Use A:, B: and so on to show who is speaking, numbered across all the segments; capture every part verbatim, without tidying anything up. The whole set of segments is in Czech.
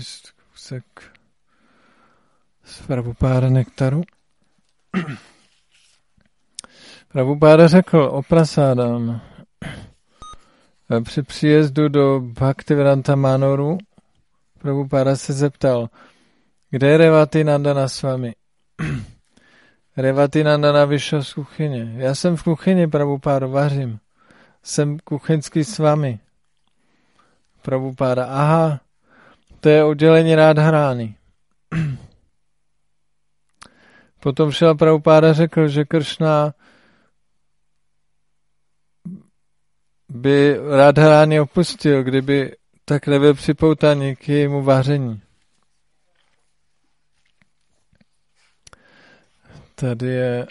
A: Kousek z Prabhupáda nektaru. Prabhupáda řekl o prasádám. Při příjezdu do Bhaktivedanta Manoru Prabhupáda se zeptal, kde je Revatinandana s vámi? Revatinandana vyšel z kuchyně. Já jsem v kuchyni, Prabhupádo, vařím. Jsem kuchyňský s vámi. Prabhupáda, aha, to je oddělení Radharány. Potom šel Prabhupáda řekl, že Kršna by Radharány opustil, kdyby tak nebyl připoutaný k jejímu vaření. Tady je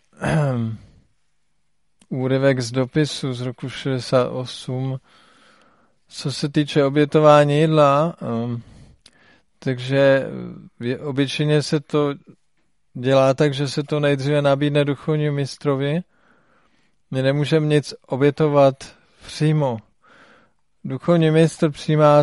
A: úryvek z dopisu z roku šedesát osm, co se týče obětování jídla, um, takže obyčejně se to dělá tak, že se to nejdříve nabídne duchovnímu mistrovi. My nemůžeme nic obětovat přímo. Duchovní mistr přijímá,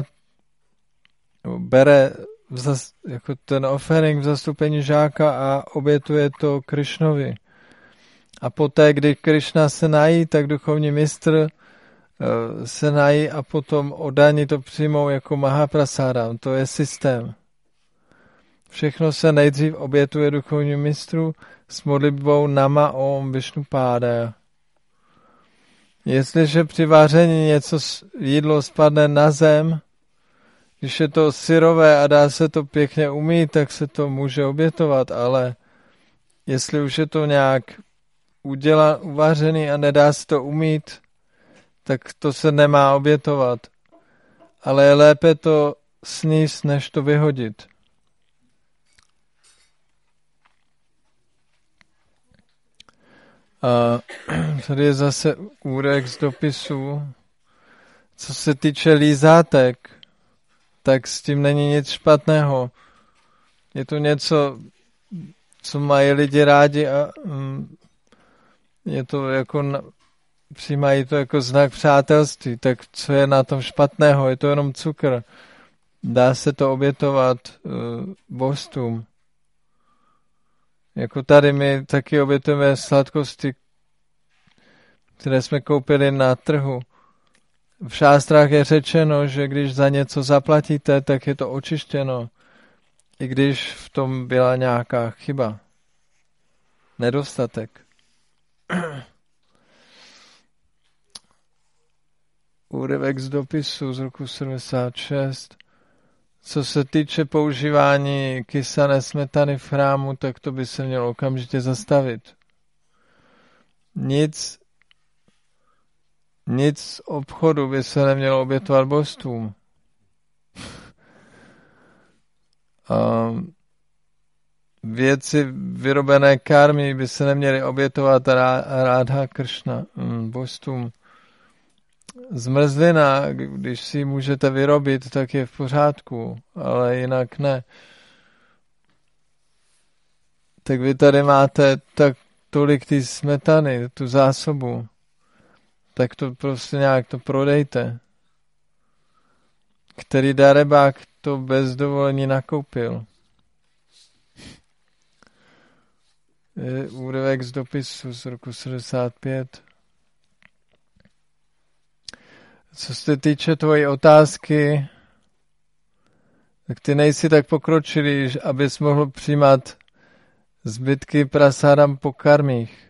A: bere vzas, jako ten offering v zastoupení žáka a obětuje to Krišnovi. A poté, kdy Krišna se nají, tak duchovní mistr uh, se nají a potom oddaní to přijmou jako Mahaprasádam. To je systém. Všechno se nejdřív obětuje duchovnímu mistru s modlitbou Nama Om Vishnupádaya. Jestliže při vaření něco jídlo spadne na zem, když je to syrové a dá se to pěkně umýt, tak se to může obětovat, ale jestli už je to nějak uděla, uvařený a nedá se to umýt, tak to se nemá obětovat. Ale je lépe to sníst, než to vyhodit. A tady je zase úryvek z dopisu. Co se týče lízátek, tak s tím není nic špatného. Je to něco, co mají lidi rádi a mm, je to jako, přijímají to jako znak přátelství. Tak co je na tom špatného? Je to jenom cukr. Dá se to obětovat uh, božstvům. Jako tady my taky obětujeme sladkosti, které jsme koupili na trhu. V šástrách je řečeno, že když za něco zaplatíte, tak je to očištěno, i když v tom byla nějaká chyba, nedostatek. Úryvek z dopisu z roku sedmdesát šest. Co se týče používání kysané smetany v chrámu, tak to by se mělo okamžitě zastavit. Nic, nic z obchodu by se nemělo obětovat božstvům. Věci vyrobené karmy by se neměly obětovat Radha Kršna božstvům. Zmrzlina, když si ji můžete vyrobit, tak je v pořádku, ale jinak ne. Tak vy tady máte tak tolik ty smetany, tu zásobu, tak to prostě nějak to prodejte. Který darebák to bez dovolení nakoupil. Je úryvek z dopisu z roku sedmdesát pět. Co se týče tvojí otázky, tak ty nejsi tak pokročilý, abys mohl přijímat zbytky prasádam po karmích.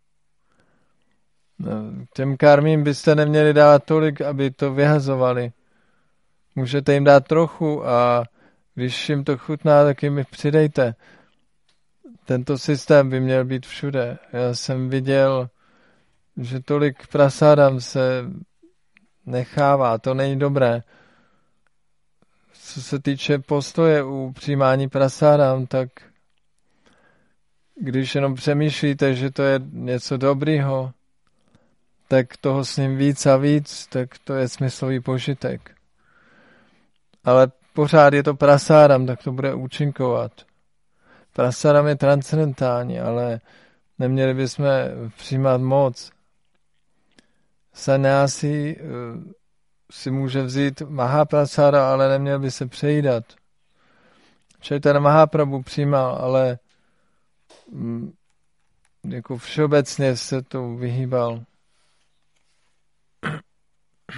A: No, těm karmím byste neměli dávat tolik, aby to vyhazovali. Můžete jim dát trochu a když jim to chutná, tak jim přidejte. Tento systém by měl být všude. Já jsem viděl, že tolik prasádam se nechává, to není dobré. Co se týče postoje u přijímání prasádam, tak když jenom přemýšlíte, že to je něco dobrýho, tak toho s ním víc a víc, tak to je smyslový požitek. Ale pořád je to prasádam, tak to bude účinkovat. Prasádam je transcendentální, ale neměli bychom přijímat moc. Sannyasi si může vzít mahaprasáda, ale neměl by se přejídat. Chaitanya Mahaprabhu přijímal, ale mm, jako všeobecně se to vyhýbal.